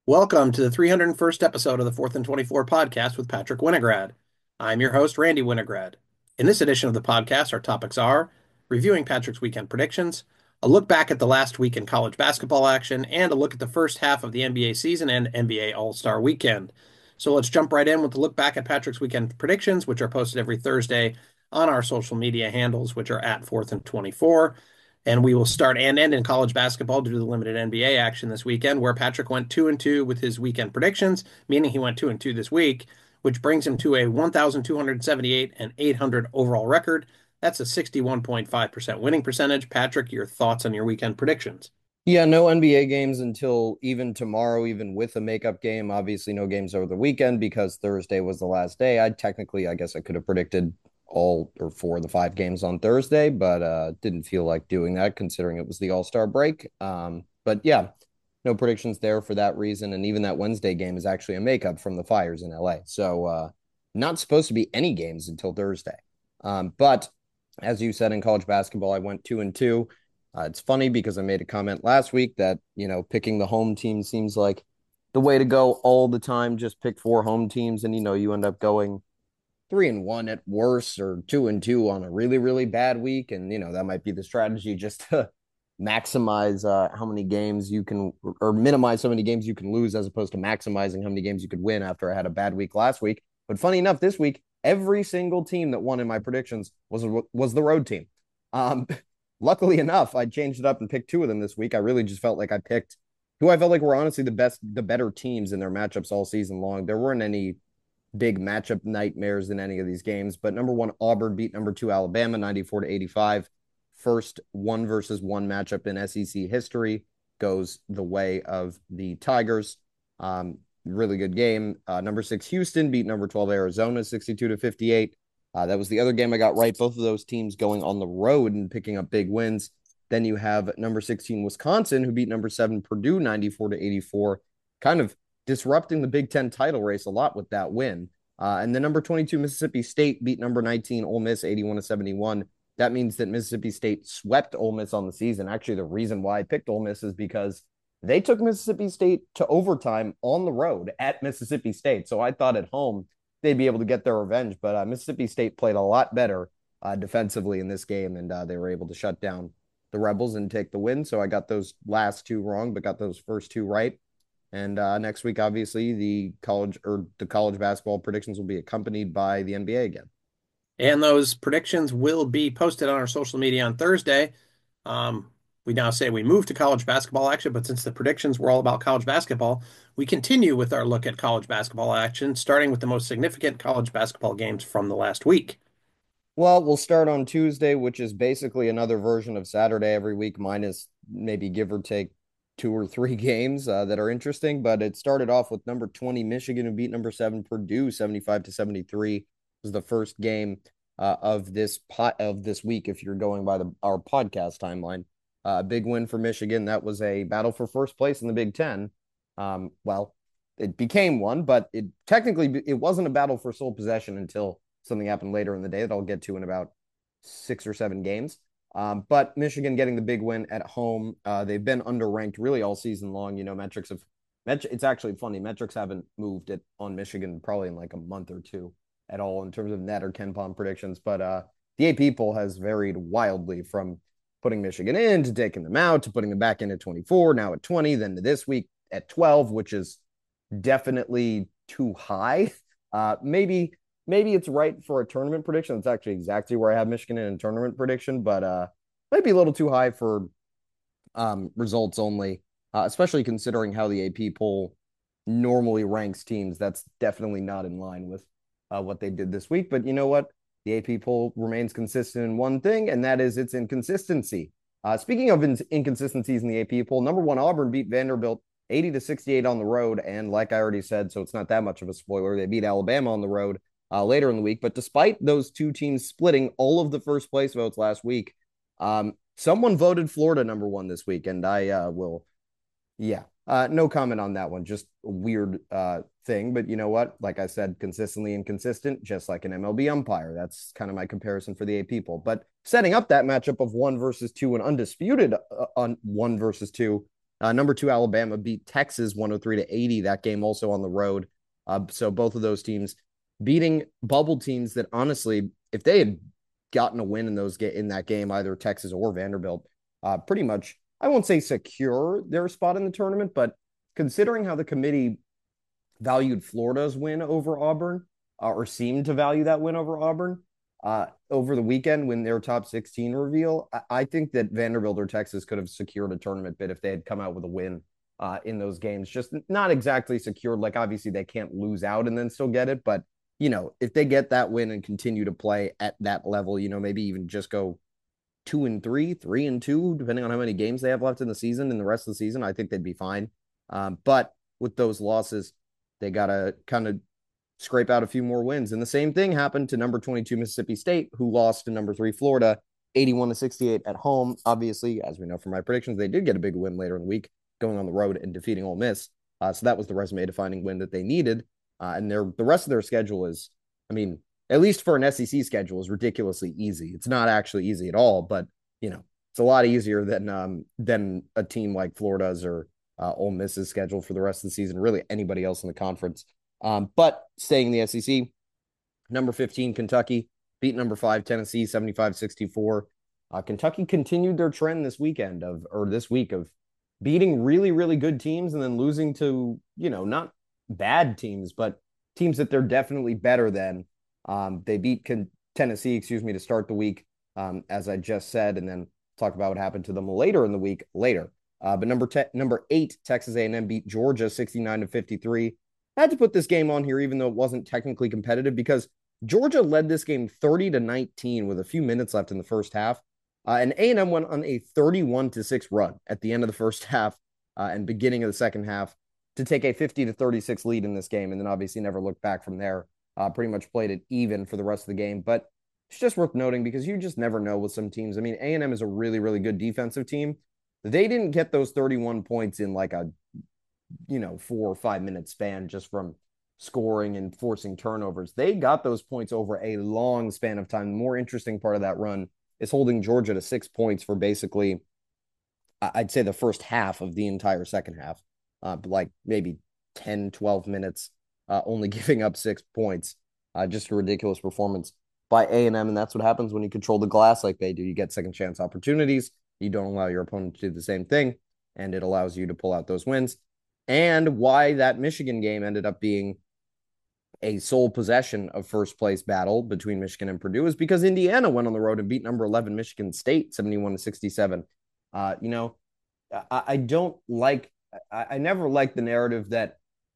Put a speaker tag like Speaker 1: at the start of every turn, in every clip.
Speaker 1: Welcome to the 301st episode of the 4th and 24 podcast with Patrick Winograd. I'm your host, Randy Winograd. In this edition of the podcast, our topics are reviewing Patrick's weekend predictions, a look back at the last week in college basketball action, and a look at the first half of the NBA season and NBA All-Star weekend. So let's jump right in with the look back at Patrick's weekend predictions, which are posted every Thursday on our social media handles, which are at 4th and 24. And we will start and end in college basketball due to the limited NBA action this weekend, where Patrick went 2-2 with his weekend predictions, meaning he went 2-2 this week, which brings him to a 1,278 and 800 overall record. That's a 61.5% winning percentage. Patrick, your thoughts on your weekend predictions?
Speaker 2: Yeah, no NBA games until even tomorrow, even with a makeup game. Obviously, no games over the weekend because Thursday was the last day. I guess I could have predicted all or four of the five games on Thursday, but didn't feel like doing that considering it was the All-Star break. But yeah, no predictions there for that reason. And even that Wednesday game is actually a makeup from the Fires in LA. So not supposed to be any games until Thursday. But as you said in college basketball, I went 2-2. It's funny because I made a comment last week that, picking the home team seems like the way to go all the time. Just pick four home teams and, you end up going 3-1 at worst or 2-2 on a really, really bad week. And, that might be the strategy just to maximize how many games you can or minimize how many games you can lose as opposed to maximizing how many games you could win after I had a bad week last week. But funny enough, this week, every single team that won in my predictions was the road team. Um, Luckily enough, I changed it up and picked two of them this week. I really just felt like I picked who I felt like were honestly the better teams in their matchups all season long. There weren't any big matchup nightmares in any of these games, but number one, Auburn beat number two, Alabama, 94-85. First one versus one matchup in SEC history goes the way of the Tigers. Really good game. Number six, Houston beat number 12, Arizona, 62-58. That was the other game I got right. Both of those teams going on the road and picking up big wins. Then you have number 16, Wisconsin, who beat number seven, Purdue, 94-84, kind of disrupting the Big Ten title race a lot with that win. And then number 22, Mississippi State beat number 19, Ole Miss, 81-71. That means that Mississippi State swept Ole Miss on the season. Actually, the reason why I picked Ole Miss is because they took Mississippi State to overtime on the road at Mississippi State. So I thought at home they'd be able to get their revenge. But Mississippi State played a lot better defensively in this game, and they were able to shut down the Rebels and take the win. So I got those last two wrong, but got those first two right. And next week, obviously, the college basketball predictions will be accompanied by the NBA again.
Speaker 1: And those predictions will be posted on our social media on Thursday. We now say we move to college basketball action, but since the predictions were all about college basketball, we continue with our look at college basketball action, starting with the most significant college basketball games from the last week.
Speaker 2: Well, we'll start on Tuesday, which is basically another version of Saturday every week, minus maybe give or take two or three games that are interesting. But it started off with number 20, Michigan, who beat number seven, Purdue, 75-73. It was the first game of this week, if you're going by our podcast timeline. Big win for Michigan. That was a battle for first place in the Big Ten. Well, it became one, but it wasn't a battle for sole possession until something happened later in the day that I'll get to in about 6 or 7 games. But Michigan getting the big win at home. They've been underranked really all season long. It's actually funny. Metrics haven't moved it on Michigan probably in like a month or two at all in terms of net or KenPom predictions. But the AP poll has varied wildly from putting Michigan in to taking them out to putting them back in at 24, now at 20, then to this week at 12, which is definitely too high. Maybe it's right for a tournament prediction. It's actually exactly where I have Michigan in a tournament prediction, but might be a little too high for results only, especially considering how the AP poll normally ranks teams. That's definitely not in line with what they did this week. But you know what? The AP poll remains consistent in one thing, and that is its inconsistency. Speaking of inconsistencies in the AP poll, number one, Auburn beat Vanderbilt 80-68 on the road. And like I already said, so it's not that much of a spoiler, they beat Alabama on the road later in the week. But despite those two teams splitting all of the first place votes last week, someone voted Florida number one this week, and I will, yeah, no comment on that one. Just a weird thing, but you know what? Like I said, consistently inconsistent, just like an MLB umpire. That's kind of my comparison for the AP poll. But setting up that matchup of one versus two and undisputed on one versus two, Number two, Alabama beat Texas 103-80. That game also on the road. So both of those teams beating bubble teams that honestly, if they had gotten a win in that game, either Texas or Vanderbilt, pretty much, I won't say secure their spot in the tournament, but considering how the committee valued Florida's win over Auburn, or seemed to value that win over Auburn over the weekend when their top 16 reveal, I think that Vanderbilt or Texas could have secured a tournament bid if they had come out with a win in those games. Just not exactly secured. Like, obviously, they can't lose out and then still get it. But, if they get that win and continue to play at that level, maybe even just go 2-3, 3-2, depending on how many games they have left in the season and the rest of the season, I think they'd be fine. But with those losses, they got to kind of scrape out a few more wins. And the same thing happened to number 22 Mississippi State, who lost to number 3 Florida 81-68 at home. Obviously, as we know from my predictions, they did get a big win later in the week, going on the road and defeating Ole Miss. So that was the resume defining win that they needed. And the rest of their schedule is, I mean, at least for an SEC schedule, is ridiculously easy. It's not actually easy at all, but it's a lot easier than a team like Florida's or Ole Miss's schedule for the rest of the season. Really, anybody else in the conference. But staying in the SEC, number 15 Kentucky beat number 5 Tennessee 75-64. Kentucky continued their trend this week of beating really, really good teams and then losing to, not bad teams, but teams that they're definitely better than. They beat Tennessee, to start the week, as I just said, and then talk about what happened to them later in the week later. But number 8, Texas A&M beat Georgia 69-53. I had to put this game on here, even though it wasn't technically competitive, because Georgia led this game 30-19 with a few minutes left in the first half. And A&M went on a 31-6 run at the end of the first half and beginning of the second half to take a 50-36 lead in this game. And then obviously never looked back from there. Pretty much played it even for the rest of the game. But it's just worth noting because you just never know with some teams. I mean, A&M is a really, really good defensive team. They didn't get those 31 points in like a 4 or 5 minute span just from scoring and forcing turnovers. They got those points over a long span of time. The more interesting part of that run is holding Georgia to 6 points for basically, I'd say, the first half of the entire second half, like maybe 10, 12 minutes, only giving up 6 points. Just a ridiculous performance by A&M, and that's what happens when you control the glass like they do. You get second chance opportunities. You don't allow your opponent to do the same thing, and it allows you to pull out those wins. And why that Michigan game ended up being a sole possession of first place battle between Michigan and Purdue is because Indiana went on the road and beat number 11 Michigan State 71-67. I don't like, I never liked the narrative that,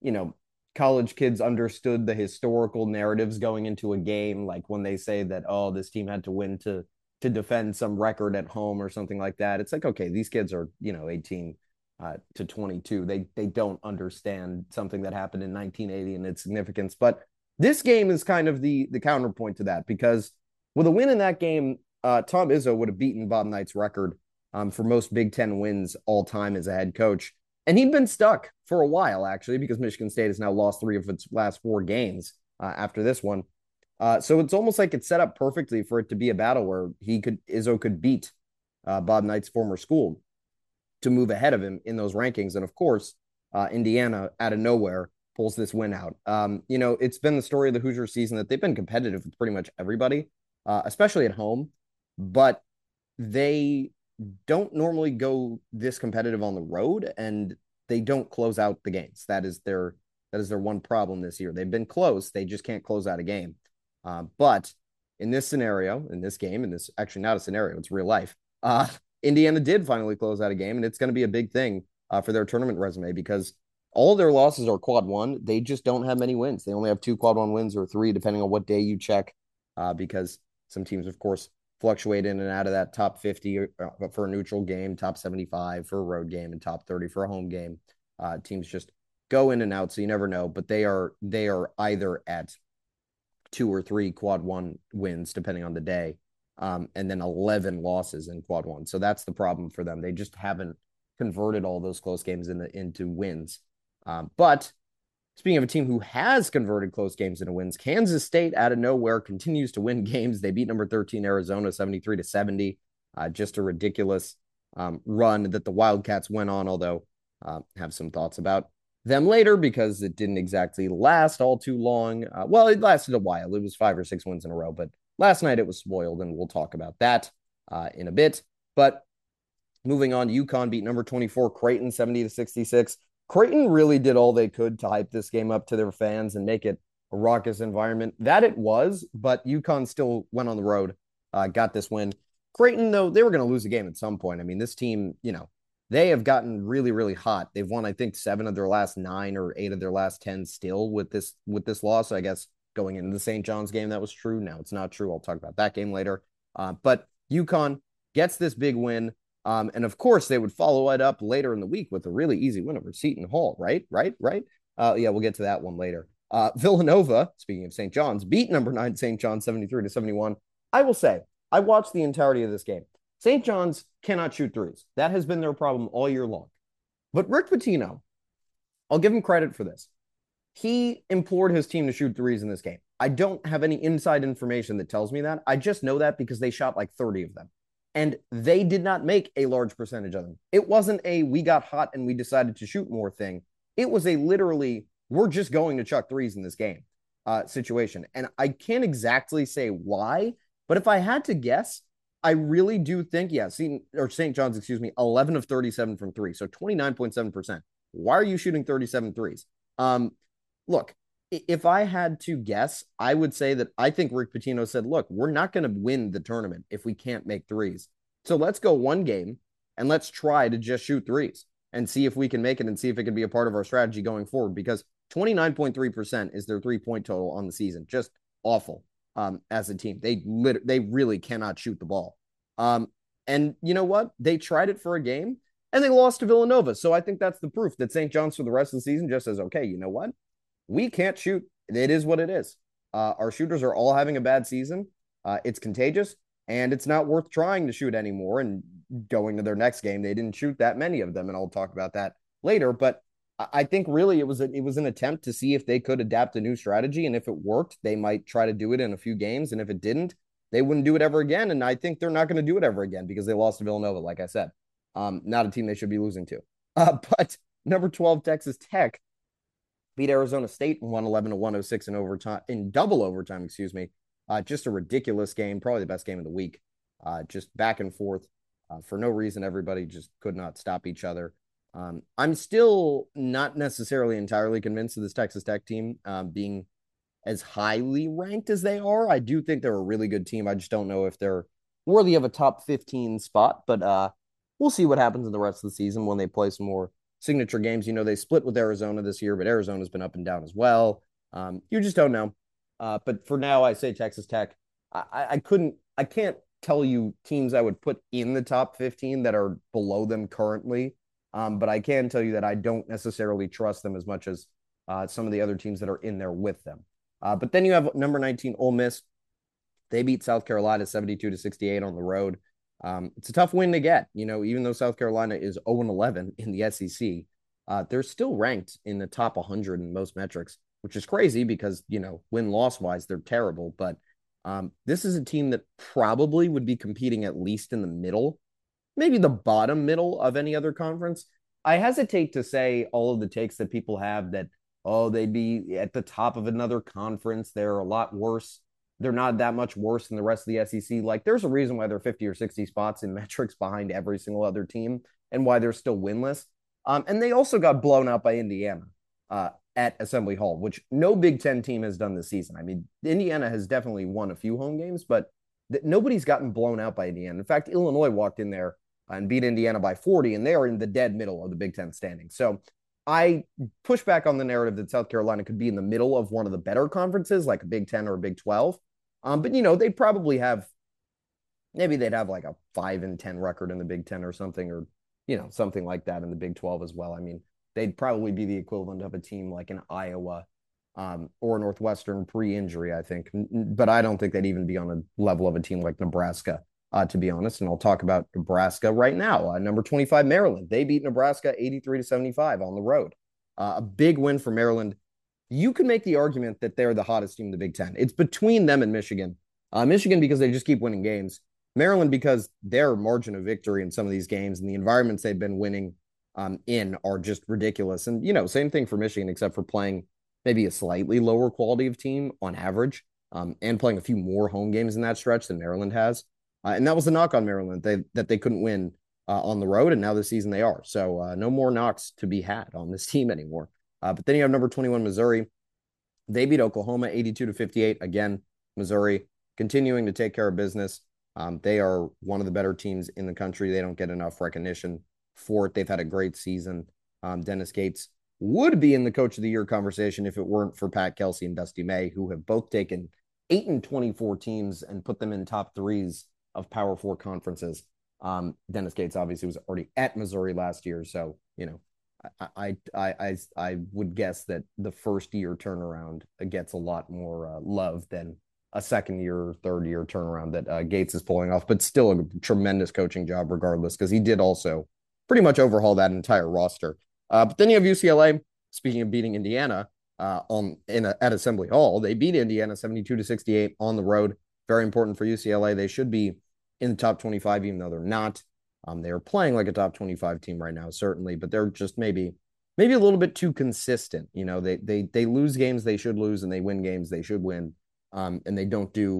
Speaker 2: college kids understood the historical narratives going into a game, like when they say that, oh, this team had to win to defend some record at home or something like that. It's like, okay, these kids are, 18 to 22. They don't understand something that happened in 1980 and its significance. But this game is kind of the counterpoint to that, because with a win in that game, Tom Izzo would have beaten Bob Knight's record for most Big Ten wins all time as a head coach. And he'd been stuck for a while, actually, because Michigan State has now lost 3 of its last 4 games after this one. So it's almost like it's set up perfectly for it to be a battle where Izzo could beat Bob Knight's former school to move ahead of him in those rankings. And of course, Indiana out of nowhere pulls this win out. It's been the story of the Hoosier season that they've been competitive with pretty much everybody, especially at home, but they don't normally go this competitive on the road, and they don't close out the games. That is their one problem this year. They've been close. They just can't close out a game. But in this scenario, in this game, and this actually not a scenario, it's real life. Indiana did finally close out a game, and it's going to be a big thing for their tournament resume because all their losses are quad one. They just don't have many wins. They only have 2 quad one wins or 3, depending on what day you check, because some teams, of course, fluctuate in and out of that top 50 for a neutral game, top 75 for a road game, and top 30 for a home game. Teams just go in and out, so you never know. But they are either at 2 or 3 quad one wins, depending on the day, and then 11 losses in quad one. So that's the problem for them. They just haven't converted all those close games into wins. But speaking of a team who has converted close games into wins, Kansas State out of nowhere continues to win games. They beat number 13 Arizona 73-70. Just a ridiculous run that the Wildcats went on, although Have some thoughts about them later because it didn't exactly last all too long. Well, it lasted a while. It was 5 or 6 wins in a row, but last night it was spoiled, and we'll talk about that in a bit. But moving on, UConn beat number 24 Creighton 70-66. Creighton really did all they could to hype this game up to their fans and make it a raucous environment. That it was, but UConn still went on the road, got this win. Creighton, though, they were going to lose a game at some point. I mean, this team, they have gotten really, really hot. They've won, I think, 7 of their last 9 or 8 of their last 10 still with this loss. I guess going into the St. John's game, that was true. Now it's not true. I'll talk about that game later. But UConn gets this big win. And of course, they would follow it up later in the week with a really easy win over Seton Hall, right? Yeah, we'll get to that one later. Villanova, speaking of St. John's, beat number 9 St. John's 73-71. I will say, I watched the entirety of this game. St. John's cannot shoot threes. That has been their problem all year long. But Rick Pitino, I'll give him credit for this. He implored his team to shoot threes in this game. I don't have any inside information that tells me that. I just know that because they shot like 30 of them. And they did not make a large percentage of them. It wasn't a we got hot and we decided to shoot more thing. It was a literally, we're just going to chuck threes in this game situation. And I can't exactly say why, but if I had to guess, I really do think, St. John's, 11 of 37 from 3. So 29.7%. Why are you shooting 37 threes? Look, if I had to guess, I would say that I think Rick Pitino said, look, we're not going to win the tournament if we can't make threes. So let's go one game and let's try to just shoot threes and see if we can make it and see if it can be a part of our strategy going forward, because 29.3% is their 3-point total on the season. Just awful as a team. They really cannot shoot the ball. And you know what? They tried it for a game and they lost to Villanova. So I think that's the proof that St. John's for the rest of the season just says, okay, you know what? We can't shoot. It is what it is. Our shooters are all having a bad season. It's contagious, and it's not worth trying to shoot anymore. And going to their next game, they didn't shoot that many of them, and I'll talk about that later. But I think really it was an attempt to see if they could adapt a new strategy, and if it worked, they might try to do it in a few games, and if it didn't, they wouldn't do it ever again. And I think they're not going to do it ever again because they lost to Villanova, like I said. Not a team they should be losing to. But number 12, Texas Tech beat Arizona State and won 11-106 in double overtime. Just a ridiculous game, probably the best game of the week. Just back and forth for no reason. Everybody just could not stop each other. I'm still not necessarily entirely convinced of this Texas Tech team being as highly ranked as they are. I do think they're a really good team. I just don't know if they're worthy of a top 15 spot, but we'll see what happens in the rest of the season when they play some more signature games. They split with Arizona this year, but Arizona's been up and down as well. You just don't know. But for now, I say Texas Tech. I can't tell you teams I would put in the top 15 that are below them currently. But I can tell you that I don't necessarily trust them as much as some of the other teams that are in there with them. But then you have number 19, Ole Miss. They beat South Carolina 72-68 on the road. It's a tough win to get, even though South Carolina is 0-11 in the SEC, they're still ranked in the top 100 in most metrics, which is crazy because, win-loss wise, they're terrible. But this is a team that probably would be competing at least in the middle, maybe the bottom middle of any other conference. I hesitate to say all of the takes that people have that, they'd be at the top of another conference. They're a lot worse. They're not that much worse than the rest of the SEC. Like, there's a reason why they're 50 or 60 spots in metrics behind every single other team and why they're still winless. And they also got blown out by Indiana at Assembly Hall, which no Big Ten team has done this season. I mean, Indiana has definitely won a few home games, but nobody's gotten blown out by Indiana. In fact, Illinois walked in there and beat Indiana by 40, and they are in the dead middle of the Big Ten standings. So I push back on the narrative that South Carolina could be in the middle of one of the better conferences, like a Big Ten or a Big 12. But they'd probably have, maybe they'd have like a 5-10 record in the Big Ten or something, or something like that in the Big 12 as well. I mean, they'd probably be the equivalent of a team like an Iowa or Northwestern pre-injury, I think. But I don't think they'd even be on a level of a team like Nebraska, to be honest. And I'll talk about Nebraska right now. Number 25, Maryland. They beat Nebraska 83-75 on the road. A big win for Maryland. You can make the argument that they're the hottest team in the Big Ten. It's between them and Michigan. Michigan because they just keep winning games. Maryland because their margin of victory in some of these games and the environments they've been winning in are just ridiculous. And, you know, same thing for Michigan, except for playing maybe a slightly lower quality of team on average, and playing a few more home games in that stretch than Maryland has. And that was the knock on Maryland, that they couldn't win on the road. And now this season they are. So no more knocks to be had on this team anymore. But then you have number 21, Missouri. They beat Oklahoma 82-58. Again, Missouri continuing to take care of business. They are one of the better teams in the country. They don't get enough recognition for it. They've had a great season. Dennis Gates would be in the coach of the year conversation if it weren't for Pat Kelsey and Dusty May, who have both taken 8 and 24 teams and put them in top threes of Power Four conferences. Dennis Gates obviously was already at Missouri last year, so you know, I would guess that the first year turnaround gets a lot more love than a second year or third year turnaround that Gates is pulling off, but still a tremendous coaching job regardless, because he did also pretty much overhaul that entire roster. But then you have UCLA. Speaking of beating Indiana at Assembly Hall, they beat Indiana 72-68 on the road. Very important for UCLA. They should be in the top 25, even though they're not. They are playing like a top 25 team right now, certainly, but they're just maybe a little bit too consistent. You know, they lose games they should lose, and they win games they should win. And they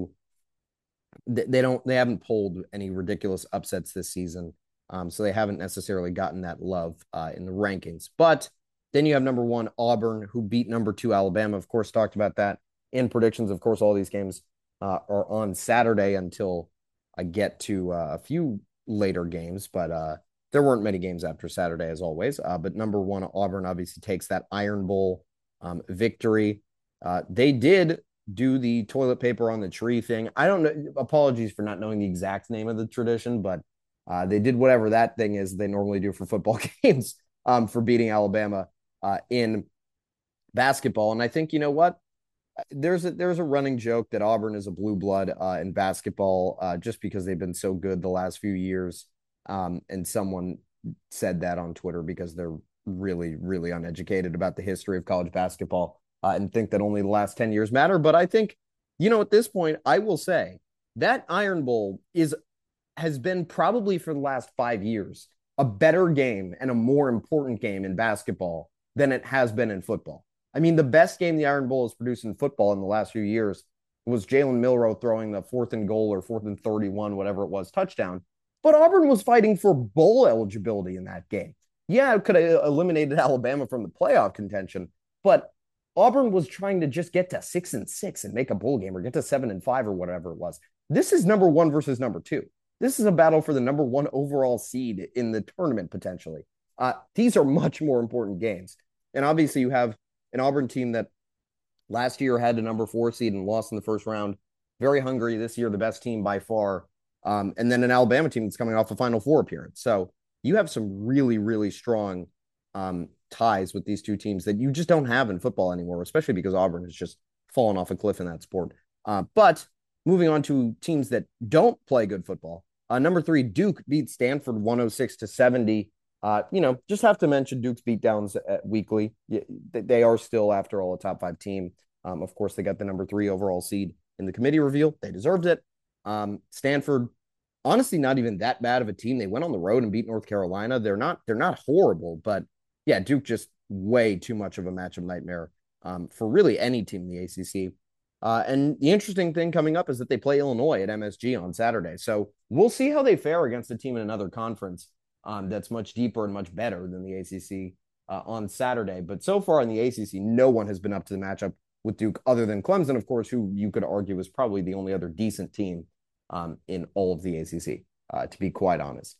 Speaker 2: haven't pulled any ridiculous upsets this season. So they haven't necessarily gotten that love in the rankings. But then you have number 1 Auburn, who beat number 2 Alabama. Of course, talked about that in predictions. Of course, all these games are on Saturday until I get to a few later games, but there weren't many games after Saturday, as always. But number 1 Auburn obviously takes that Iron Bowl victory. They did do the toilet paper on the tree thing. I don't know. Apologies for not knowing the exact name of the tradition, but they did whatever that thing is they normally do for football games for beating Alabama in basketball. And I think, you know what? There's a running joke that Auburn is a blue blood in basketball just because they've been so good the last few years. And someone said that on Twitter because they're really, really uneducated about the history of college basketball and think that only the last 10 years matter. But I think, you know, at this point, I will say that Iron Bowl has been probably for the last 5 years a better game and a more important game in basketball than it has been in football. I mean, the best game the Iron Bowl has produced in football in the last few years was Jalen Milroe throwing the 4th and goal or 4th and 31, whatever it was, touchdown. But Auburn was fighting for bowl eligibility in that game. Yeah, it could have eliminated Alabama from the playoff contention, but Auburn was trying to just get to 6-6 and make a bowl game, or get to 7-5 or whatever it was. This is number 1 versus number 2. This is a battle for the number 1 overall seed in the tournament potentially. These are much more important games. And obviously you have an Auburn team that last year had the number 4 seed and lost in the first round. Very hungry this year, the best team by far. And then an Alabama team that's coming off a Final Four appearance. So you have some really, really strong ties with these two teams that you just don't have in football anymore, especially because Auburn has just fallen off a cliff in that sport. But moving on to teams that don't play good football. Number 3, Duke beat Stanford 106-70. You know, just have to mention Duke's beatdowns weekly. They are still, after all, a top 5 team. Of course, they got the number 3 overall seed in the committee reveal. They deserved it. Stanford, honestly, not even that bad of a team. They went on the road and beat North Carolina. They're not horrible, but yeah, Duke just way too much of a matchup nightmare for really any team in the ACC. And the interesting thing coming up is that they play Illinois at MSG on Saturday. So we'll see how they fare against a team in another conference that's much deeper and much better than the ACC on Saturday. But so far in the ACC, no one has been up to the matchup with Duke other than Clemson, of course, who you could argue is probably the only other decent team in all of the ACC, to be quite honest.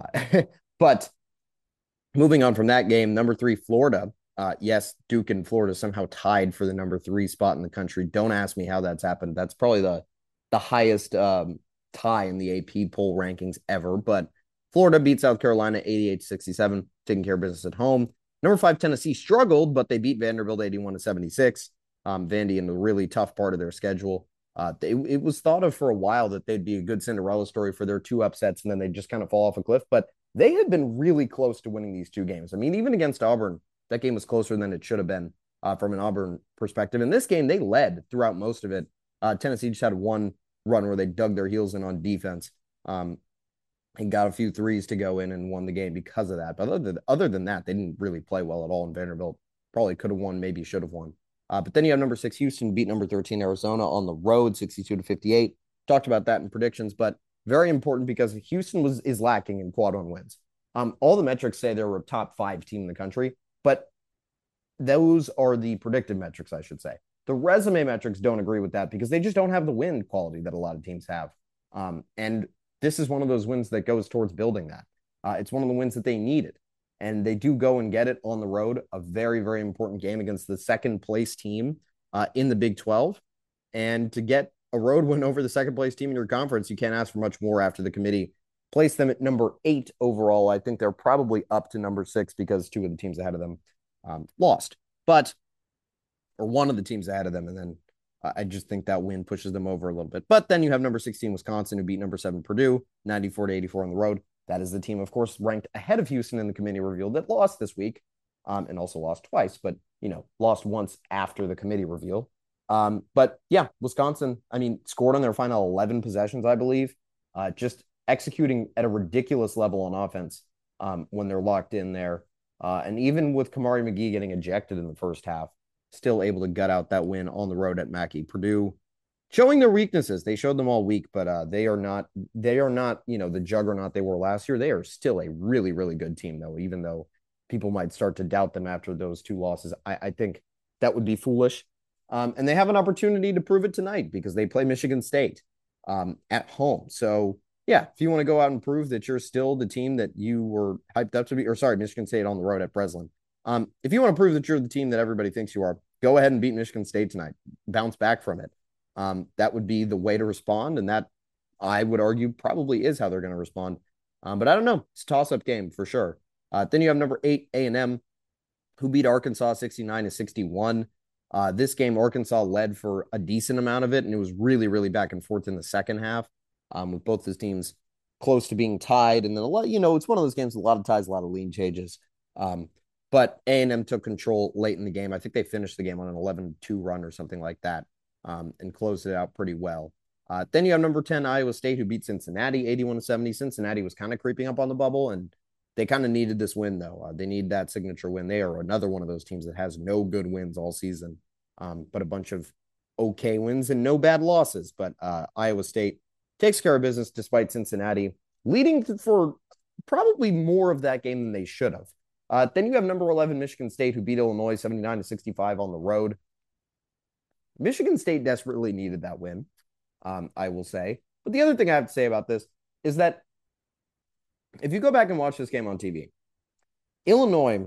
Speaker 2: But moving on from that game, number 3, Florida. Yes, Duke and Florida somehow tied for the number 3 spot in the country. Don't ask me how that's happened. That's probably the highest tie in the AP poll rankings ever. But Florida beat South Carolina 88-67, taking care of business at home. Number 5, Tennessee struggled, but they beat Vanderbilt 81-76. Vandy in the really tough part of their schedule. It was thought of for a while that they'd be a good Cinderella story for their 2 upsets, and then they'd just kind of fall off a cliff. But they had been really close to winning these 2 games. I mean, even against Auburn, that game was closer than it should have been from an Auburn perspective. In this game, they led throughout most of it. Tennessee just had one run where they dug their heels in on defense. and got a few threes to go in and won the game because of that. But other than that, they didn't really play well at all. And Vanderbilt probably could have won, maybe should have won. But then you have number 6 Houston beat number 13 Arizona on the road, 62-58. Talked about that in predictions, but very important because Houston is lacking in quad one wins. All the metrics say they're a top 5 team in the country, but those are the predictive metrics, I should say. The resume metrics don't agree with that because they just don't have the win quality that a lot of teams have. And this is one of those wins that goes towards building that. It's one of the wins that they needed. And they do go and get it on the road, a very, very important game against the second place team in the Big 12. And to get a road win over the second place team in your conference, you can't ask for much more after the committee placed them at number 8 overall. I think they're probably up to number 6 because 2 of the teams ahead of them lost, or one of the teams ahead of them. And then I just think that win pushes them over a little bit. But then you have number 16, Wisconsin, who beat number 7, Purdue, 94-84 on the road. That is the team, of course, ranked ahead of Houston in the committee reveal that lost this week and also lost twice, but, lost once after the committee reveal. But yeah, Wisconsin, scored on their final 11 possessions, I believe, just executing at a ridiculous level on offense when they're locked in there. And even with Kamari McGee getting ejected in the first half, still able to gut out that win on the road at Mackey. Purdue showing their weaknesses. They showed them all week, but they are not, the juggernaut they were last year. They are still a really, really good team, though, even though people might start to doubt them after those 2 losses. I think that would be foolish. And they have an opportunity to prove it tonight because they play Michigan State at home. So, yeah, if you want to go out and prove that you're still the team that you were hyped up to be, Michigan State on the road at Breslin. If you want to prove that you're the team that everybody thinks you are, go ahead and beat Michigan State tonight. Bounce back from it. That would be the way to respond, and that, I would argue, probably is how they're going to respond. But I don't know. It's a toss-up game for sure. Then you have number 8, A&M, who beat Arkansas 69-61. This game, Arkansas led for a decent amount of it, and it was really, really back and forth in the second half, with both those teams close to being tied. And then it's one of those games with a lot of ties, a lot of lead changes. But A&M took control late in the game. I think they finished the game on an 11-2 run or something like that, and closed it out pretty well. Then you have number 10, Iowa State, who beat Cincinnati 81-70. Cincinnati was kind of creeping up on the bubble, and they kind of needed this win, though. They need that signature win. They are another one of those teams that has no good wins all season, but a bunch of okay wins and no bad losses. But Iowa State takes care of business despite Cincinnati leading for probably more of that game than they should have. Then you have number 11, Michigan State, who beat Illinois 79-65 on the road. Michigan State desperately needed that win, I will say. But the other thing I have to say about this is that if you go back and watch this game on TV, Illinois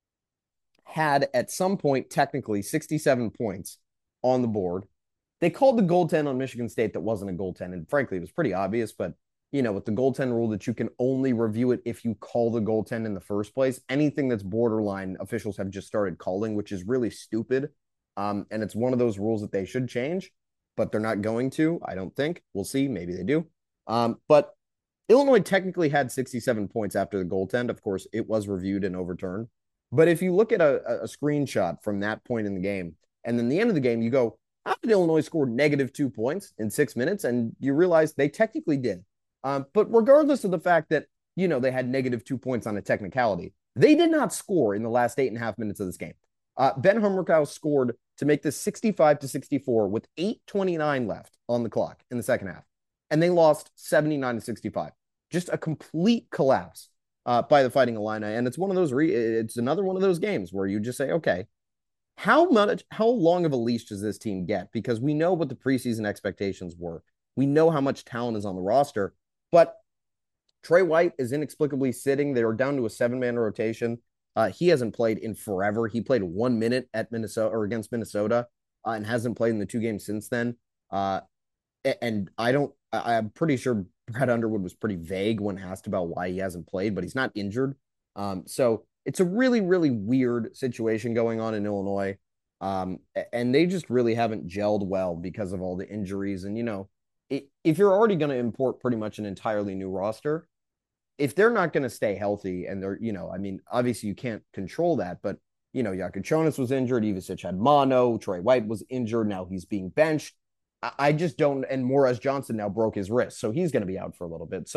Speaker 2: had at some point technically 67 points on the board. They called the goaltend on Michigan State that wasn't a goaltend, and frankly, it was pretty obvious, but with the goaltend rule that you can only review it if you call the goaltend in the first place, anything that's borderline, officials have just started calling, which is really stupid. And it's one of those rules that they should change, but they're not going to, I don't think. We'll see. Maybe they do. But Illinois technically had 67 points after the goaltend. Of course, it was reviewed and overturned. But if you look at a screenshot from that point in the game, and then the end of the game, you go, how did Illinois score -2 points in 6 minutes? And you realize they technically did. But regardless of the fact that, they had -2 points on a technicality, they did not score in the last 8.5 minutes of this game. Ben Hummerkaus scored to make this 65-64 with 8:29 left on the clock in the second half. And they lost 79-65. Just a complete collapse by the Fighting Illini. And it's it's another one of those games where you just say, okay, how long of a leash does this team get? Because we know what the preseason expectations were. We know how much talent is on the roster, but Trey White is inexplicably sitting. They were down to a 7-man rotation. He hasn't played in forever. He played 1 minute at Minnesota or against Minnesota and hasn't played in the 2 games since then. And I'm pretty sure Brad Underwood was pretty vague when asked about why he hasn't played, but he's not injured. So it's a really, really weird situation going on in Illinois. And they just really haven't gelled well because of all the injuries. And, if you're already going to import pretty much an entirely new roster, if they're not going to stay healthy and they're, obviously you can't control that, but, Jakubonis was injured. Ivicic had mono. Trey White was injured. Now he's being benched. I just don't. And Morez Johnson now broke his wrist, so he's going to be out for a little bit. So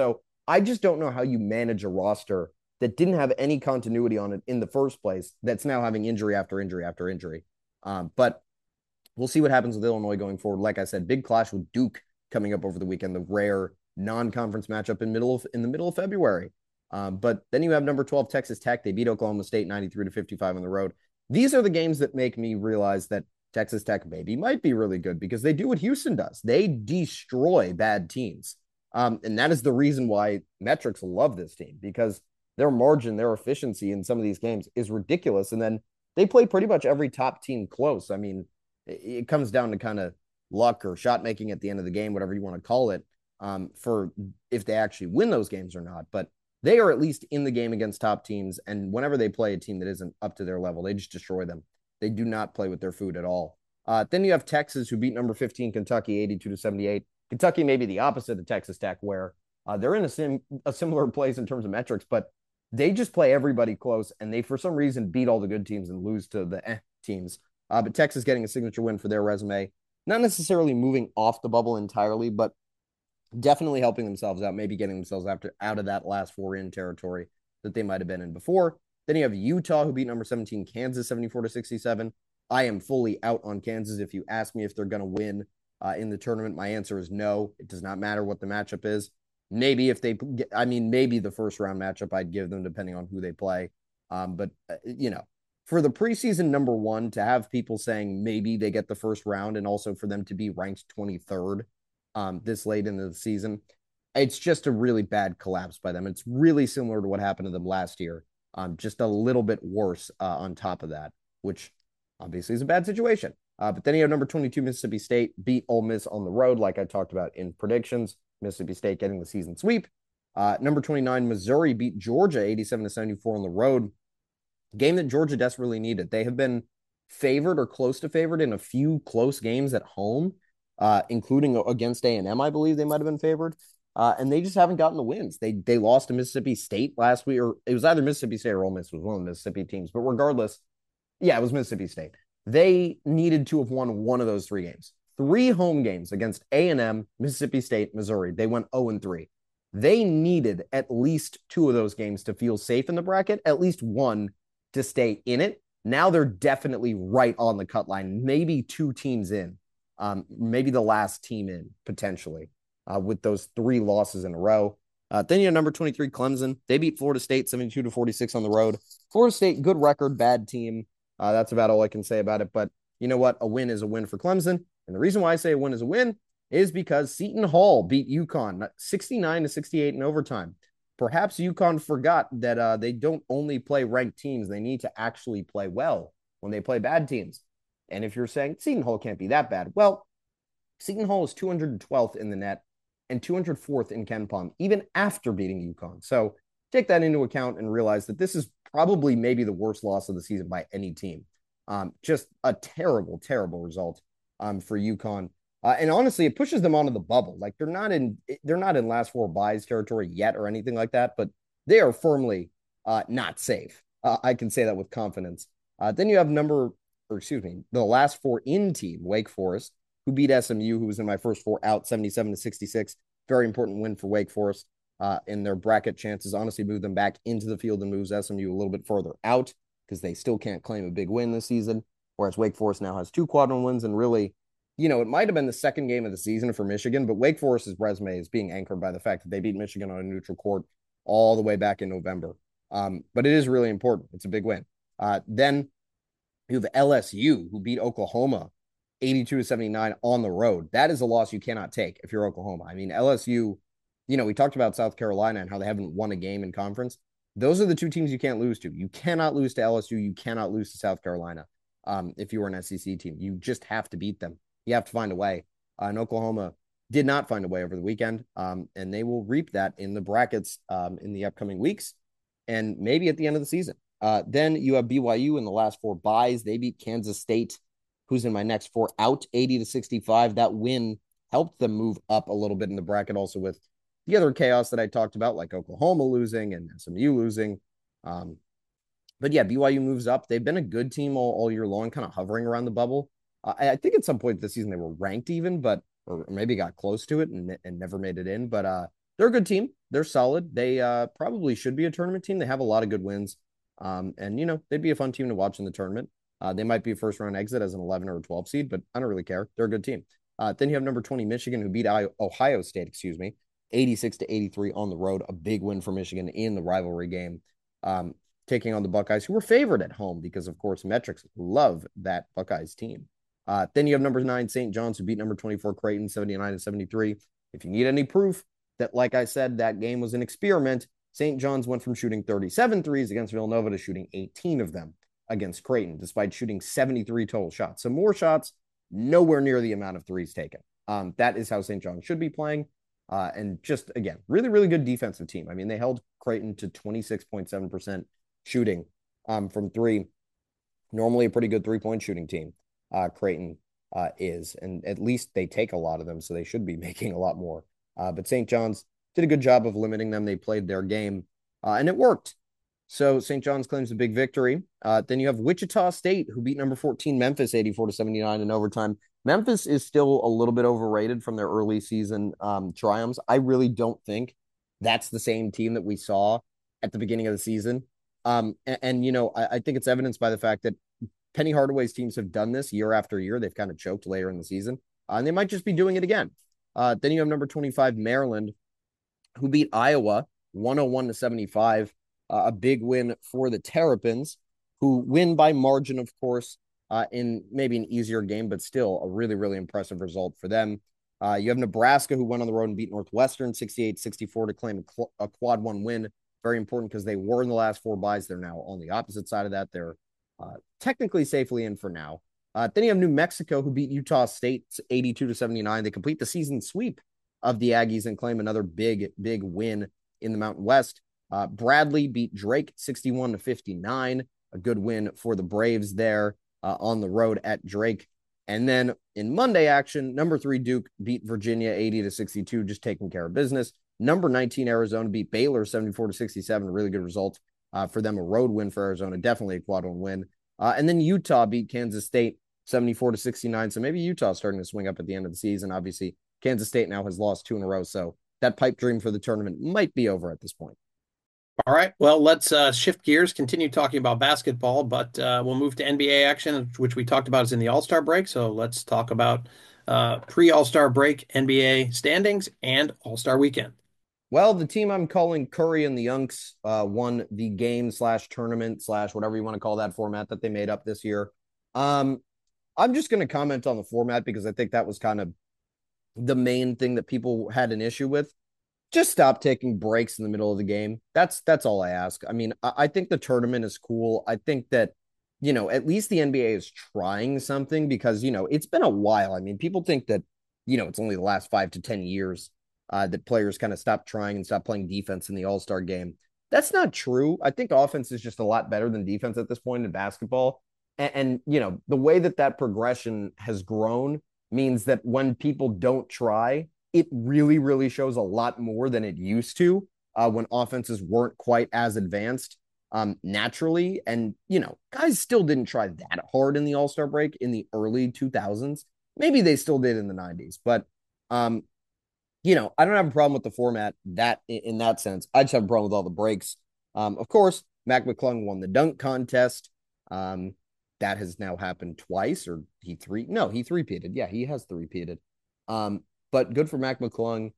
Speaker 2: I just don't know how you manage a roster that didn't have any continuity on it in the first place that's now having injury after injury after injury. But we'll see what happens with Illinois going forward. Like I said, big clash with Duke coming up over the weekend, the rare non-conference matchup in the middle of February. But then you have number 12 Texas Tech. They beat Oklahoma State 93-55 on the road. These are the games that make me realize that Texas Tech maybe might be really good because they do what Houston does. They destroy bad teams. And that is the reason why metrics love this team, because their margin, their efficiency in some of these games is ridiculous. And then they play pretty much every top team close. I mean, it comes down to kind of luck or shot making at the end of the game, whatever you want to call it, for if they actually win those games or not. But they are at least in the game against top teams. And whenever they play a team that isn't up to their level, they just destroy them. They do not play with their food at all. Then you have Texas, who beat number 15 Kentucky 82-78. Kentucky may be the opposite of Texas Tech, where they're in a similar place in terms of metrics, but they just play everybody close, and they, for some reason, beat all the good teams and lose to the teams. But Texas getting a signature win for their resume, not necessarily moving off the bubble entirely, but definitely helping themselves out, maybe getting themselves out of that last four in territory that they might have been in before. Then you have Utah, who beat number 17 Kansas 74-67. I am fully out on Kansas. If you ask me if they're going to win in the tournament, my answer is no. It does not matter what the matchup is. Maybe if they, maybe the first round matchup I'd give them depending on who they play. But for the preseason number one, to have people saying maybe they get the first round, and also for them to be ranked 23rd this late into the season, it's just a really bad collapse by them. It's really similar to what happened to them last year, just a little bit worse on top of that, which obviously is a bad situation. But then you have number 22 Mississippi State beat Ole Miss on the road, like I talked about in predictions. Mississippi State getting the season sweep. Number 29 Missouri beat Georgia 87-74 on the road. Game that Georgia desperately needed. They have been favored or close to favored in a few close games at home, including against A&M. I believe they might have been favored, and they just haven't gotten the wins. They lost to Mississippi State last week, or it was either Mississippi State or Ole Miss was one of the Mississippi teams. But regardless, yeah, it was Mississippi State. They needed to have won one of those three games. Three home games against A&M, Mississippi State, Missouri. They went 0-3. They needed at least two of those games to feel safe in the bracket, at least one to stay in it. Now they're definitely right on the cut line, maybe two teams in, maybe the last team in potentially with those three losses in a row. Then you have number 23 Clemson. They beat Florida State 72-46 on the road. Florida State, good record, bad team. That's about all I can say about it. But you know what? A win is a win for Clemson. And the reason why I say a win is a win is because Seton Hall beat UConn 69-68 in overtime. Perhaps UConn forgot that they don't only play ranked teams. They need to actually play well when they play bad teams. And if you're saying Seton Hall can't be that bad, well, Seton Hall is 212th in the net and 204th in KenPom, even after beating UConn. So take that into account and realize that this is probably maybe the worst loss of the season by any team. Just a terrible, terrible result for UConn. And honestly, it pushes them onto the bubble. Like they're not in last four buys territory yet or anything like that, but they are firmly not safe. I can say that with confidence. Then you have the last four in team, Wake Forest, who beat SMU, who was in my first four out 77-66. Very important win for Wake Forest. In their bracket chances, honestly, move them back into the field and moves SMU a little bit further out because they still can't claim a big win this season. Whereas Wake Forest now has two quadrant wins, and really, it might have been the second game of the season for Michigan, but Wake Forest's resume is being anchored by the fact that they beat Michigan on a neutral court all the way back in November. But it is really important. It's a big win. Then you have LSU, who beat Oklahoma 82-79 on the road. That is a loss you cannot take if you're Oklahoma. I mean, LSU, we talked about South Carolina and how they haven't won a game in conference. Those are the two teams you can't lose to. You cannot lose to LSU. You cannot lose to South Carolina. If you were an SEC team, you just have to beat them. You have to find a way. And Oklahoma did not find a way over the weekend. And they will reap that in the brackets in the upcoming weeks and maybe at the end of the season. Then you have BYU in the last four buys. They beat Kansas State, who's in my next four out 80-65. That win helped them move up a little bit in the bracket, also with the other chaos that I talked about, like Oklahoma losing and SMU losing. But yeah, BYU moves up. They've been a good team all year long, kind of hovering around the bubble. I think at some point this season they were ranked even, or maybe got close to it and never made it in. But they're a good team. They're solid. They probably should be a tournament team. They have a lot of good wins. And, they'd be a fun team to watch in the tournament. They might be a first round exit as an 11 or a 12 seed, but I don't really care. They're a good team. Then you have number 20, Michigan, who beat Ohio State, 86-83 on the road. A big win for Michigan in the rivalry game, taking on the Buckeyes, who were favored at home because, of course, metrics love that Buckeyes team. Then you have number 9, St. John's, who beat number 24, Creighton, 79-73. If you need any proof that, like I said, that game was an experiment, St. John's went from shooting 37 threes against Villanova to shooting 18 of them against Creighton, despite shooting 73 total shots. So more shots, nowhere near the amount of threes taken. That is how St. John's should be playing. And just, again, really, really good defensive team. I mean, they held Creighton to 26.7% shooting from three. Normally a pretty good three-point shooting team, Creighton is. And at least they take a lot of them, so they should be making a lot more. But St. John's did a good job of limiting them. They played their game, and it worked. So St. John's claims a big victory. Then you have Wichita State, who beat number 14 Memphis 84-79 in overtime. Memphis is still a little bit overrated from their early season triumphs. I really don't think that's the same team that we saw at the beginning of the season. I think it's evidenced by the fact that Penny Hardaway's teams have done this year after year. They've kind of choked later in the season, and they might just be doing it again. Then you have number 25 Maryland, who beat Iowa 101-75. A big win for the Terrapins, who win by margin, of course, in maybe an easier game, but still a really, really impressive result for them. You have Nebraska, who went on the road and beat Northwestern 68-64 to claim a quad one win. Very important because they were in the last 4 byes. They're now on the opposite side of that. They're technically safely in for now. Then you have New Mexico, who beat Utah State 82-79. They complete the season sweep of the Aggies and claim another big, big win in the Mountain West. Bradley beat Drake 61-59. A good win for the Braves there on the road at Drake. And then in Monday action, number 3 Duke beat Virginia 80-62, just taking care of business. Number 19 Arizona beat Baylor 74-67. Really good result for them. A road win for Arizona, definitely a quad one win. And then Utah beat Kansas State 74-69. So maybe Utah's starting to swing up at the end of the season. Obviously, Kansas State now has lost 2 in a row. So that pipe dream for the tournament might be over at this point.
Speaker 1: All right. Well, let's shift gears, continue talking about basketball, but we'll move to NBA action, which we talked about is in the All-Star break. So let's talk about pre-All-Star break NBA standings and All-Star weekend.
Speaker 2: Well, the team I'm calling Curry and the Unks won the game slash tournament slash whatever you want to call that format that they made up this year. I'm just going to comment on the format because I think that was kind of the main thing that people had an issue with. Just stop taking breaks in the middle of the game. That's all I ask. I mean, I think the tournament is cool. I think that, at least the NBA is trying something because, it's been a while. I mean, people think that, it's only the last 5 to 10 years that players kind of stop trying and stop playing defense in the All-Star game. That's not true. I think offense is just a lot better than defense at this point in basketball. And the way that progression has grown means that when people don't try, it really, really shows a lot more than it used to when offenses weren't quite as advanced naturally. And, guys still didn't try that hard in the All-Star break in the early 2000s. Maybe they still did in the 90s. But, I don't have a problem with the format that in that sense. I just have a problem with all the breaks. Of course, Mac McClung won the dunk contest. That has now happened twice, or he three-peated. Yeah, he has three-peated. But good for Mac McClung.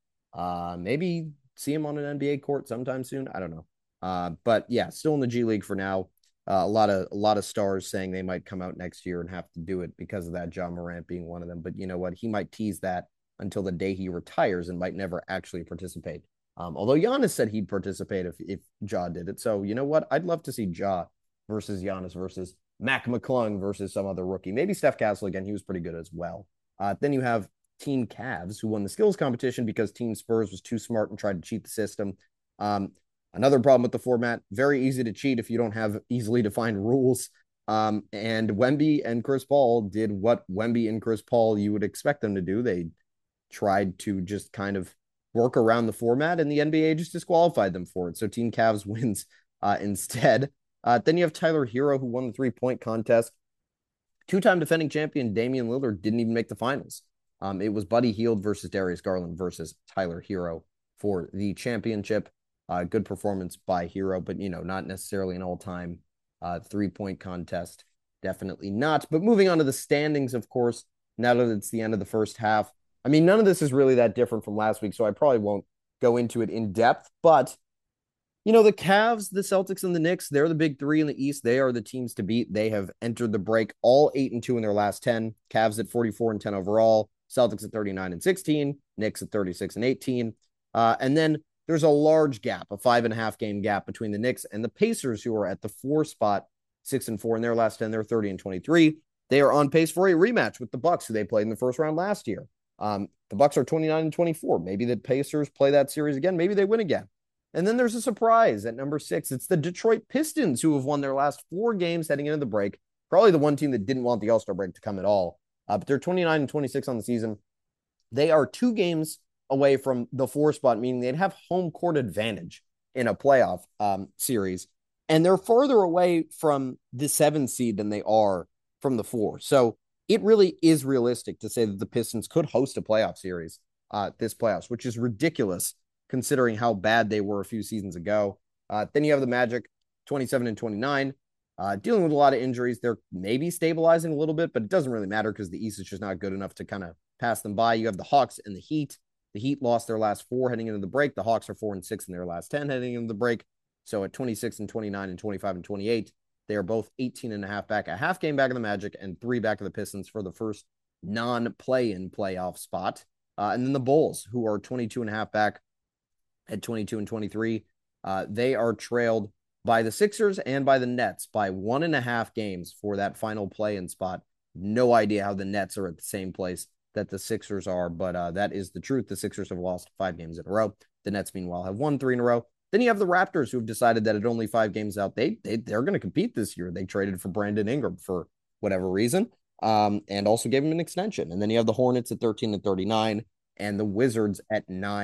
Speaker 2: Maybe see him on an NBA court sometime soon. I don't know. But yeah, still in the G League for now. A lot of stars saying they might come out next year and have to do it because of that. Ja Morant being one of them. But you know what? He might tease that until the day he retires and might never actually participate. Although Giannis said he'd participate if Ja did it. So you know what? I'd love to see Ja versus Giannis versus Mac McClung versus some other rookie. Maybe Steph Castle again. He was pretty good as well. Then you have Team Cavs, who won the skills competition because Team Spurs was too smart and tried to cheat the system. Another problem with the format, very easy to cheat if you don't have easily defined rules. And Wemby and Chris Paul did what Wemby and Chris Paul you would expect them to do. They tried to just kind of work around the format, and the NBA just disqualified them for it. So Team Cavs wins instead. Then you have Tyler Hero, who won the three-point contest. Two-time defending champion Damian Lillard didn't even make the finals. It was Buddy Hield versus Darius Garland versus Tyler Hero for the championship. Good performance by Hero, but not necessarily an all-time 3-point contest. Definitely not. But moving on to the standings, of course, now that it's the end of the first half. I mean, none of this is really that different from last week, so I probably won't go into it in depth. But the Cavs, the Celtics, and the Knicks, they're the big three in the East. They are the teams to beat. They have entered the break all 8-2 in their last 10. Cavs at 44-10 overall. Celtics at 39-16. Knicks at 36-18. And then there's a large gap, a 5.5 game gap between the Knicks and the Pacers, who are at the 4 spot, 6-4 in their last 10. They're 30-23. They are on pace for a rematch with the Bucks, who they played in the first round last year. The Bucks are 29-24. Maybe the Pacers play that series again. Maybe they win again. And then there's a surprise at number 6. It's the Detroit Pistons, who have won their last 4 games heading into the break. Probably the one team that didn't want the All-Star break to come at all. But they're 29-26 on the season. They are 2 games away from the 4 spot, meaning they'd have home court advantage in a playoff series. And they're further away from the 7 seed than they are from the 4. So it really is realistic to say that the Pistons could host a playoff series this playoffs, which is ridiculous considering how bad they were a few seasons ago. Then you have the Magic, 27-29, dealing with a lot of injuries. They're maybe stabilizing a little bit, but it doesn't really matter because the East is just not good enough to kind of pass them by. You have the Hawks and the Heat. The Heat lost their last 4 heading into the break. The Hawks are 4-6 in their last 10 heading into the break. So at 26-29 and 25-28, they are both 18.5 back, a half game back of the Magic and 3 back of the Pistons for the first non-play-in playoff spot. And then the Bulls, who are 22.5 back at 22-23. They are trailed by the Sixers and by the Nets by 1.5 games for that final play-in spot. No idea how the Nets are at the same place that the Sixers are, but that is the truth. The Sixers have lost 5 games in a row. The Nets, meanwhile, have won 3 in a row. Then you have the Raptors, who have decided that at only 5 games out, they're going to compete this year. They traded for Brandon Ingram for whatever reason, and also gave him an extension. And then you have the Hornets at 13-39 and the Wizards at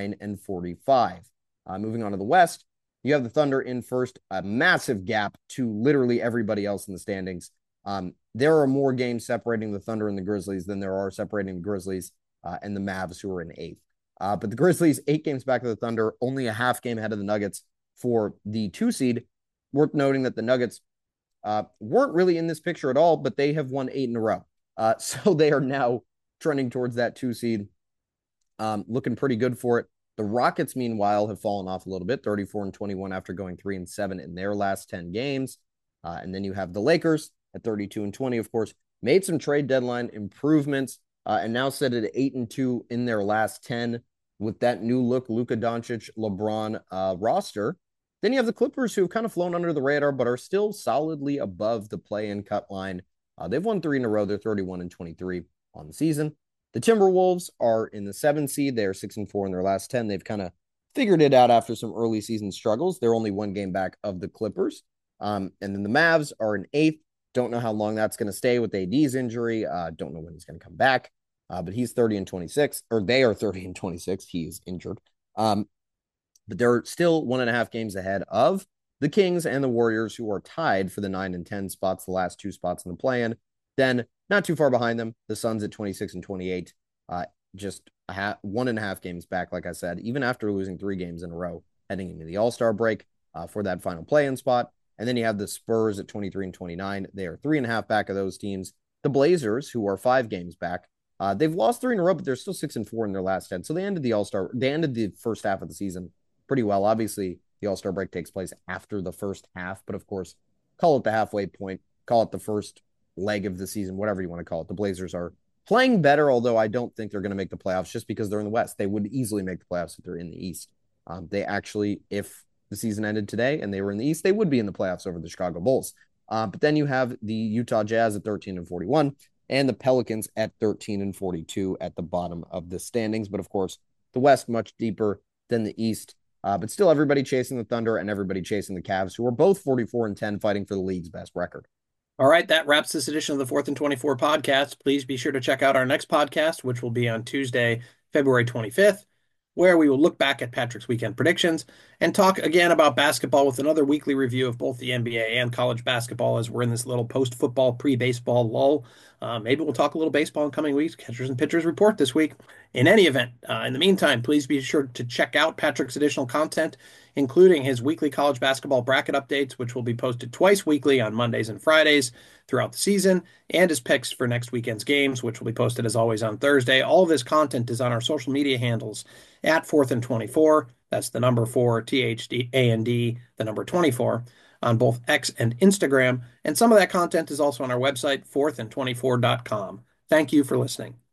Speaker 2: 9-45. Moving on to the West, you have the Thunder in first, a massive gap to literally everybody else in the standings. There are more games separating the Thunder and the Grizzlies than there are separating the Grizzlies and the Mavs, who are in 8th. But the Grizzlies, 8 games back of the Thunder, only a half game ahead of the Nuggets for the 2 seed. Worth noting that the Nuggets weren't really in this picture at all, but they have won 8 in a row. So they are now trending towards that 2 seed, looking pretty good for it. The Rockets, meanwhile, have fallen off a little bit, 34-21 after going 3-7 in their last 10 games. And then you have the Lakers at 32-20, of course, made some trade deadline improvements and now set at 8-2 in their last 10 with that new look Luka Doncic, LeBron roster. Then you have the Clippers, who have kind of flown under the radar, but are still solidly above the play-in cut line. They've won 3 in a row. They're 31-23 on the season. The Timberwolves are in the 7 seed. They are 6-4 in their last 10. They've kind of figured it out after some early season struggles. They're only 1 game back of the Clippers. And then the Mavs are in 8th. Don't know how long that's going to stay with AD's injury. Don't know when he's going to come back. But he's 30-26, or they are 30-26. He is injured. But they're still 1.5 games ahead of the Kings and the Warriors, who are tied for the 9 and 10 spots, the last 2 spots in the play-in. Then not too far behind them, the Suns at 26-28, just 1.5 games back, like I said, even after losing 3 games in a row heading into the All-Star break for that final play-in spot. And then you have the Spurs at 23-29. They are 3.5 back of those teams. The Blazers, who are 5 games back, they've lost 3 in a row, but they're still 6-4 in their last 10. So they ended the first half of the season pretty well. Obviously, the All-Star break takes place after the first half, but of course, call it the halfway point, call it the first leg of the season, whatever you want to call it. The Blazers are playing better, although I don't think they're going to make the playoffs just because they're in the West. They would easily make the playoffs if they're in the East. They actually, if the season ended today and they were in the East, they would be in the playoffs over the Chicago Bulls. But then you have the Utah Jazz at 13-41 and the Pelicans at 13-42 at the bottom of the standings. But of course, the West much deeper than the East. But still everybody chasing the Thunder and everybody chasing the Cavs, who are both 44-10, fighting for the league's best record.
Speaker 1: All right, that wraps this edition of the 4th and 24 podcast. Please be sure to check out our next podcast, which will be on Tuesday, February 25th, where we will look back at Patrick's weekend predictions and talk again about basketball with another weekly review of both the NBA and college basketball as we're in this little post-football, pre-baseball lull. Maybe we'll talk a little baseball in coming weeks. Catchers and pitchers report this week. In any event, in the meantime, please be sure to check out Patrick's additional content, including his weekly college basketball bracket updates, which will be posted twice weekly on Mondays and Fridays throughout the season, and his picks for next weekend's games, which will be posted as always on Thursday. All of this content is on our social media handles at 4th and 24. That's the number 4, THDAND, the number 24, on both X and Instagram. And some of that content is also on our website, 4thandtwenty4.com. Thank you for listening.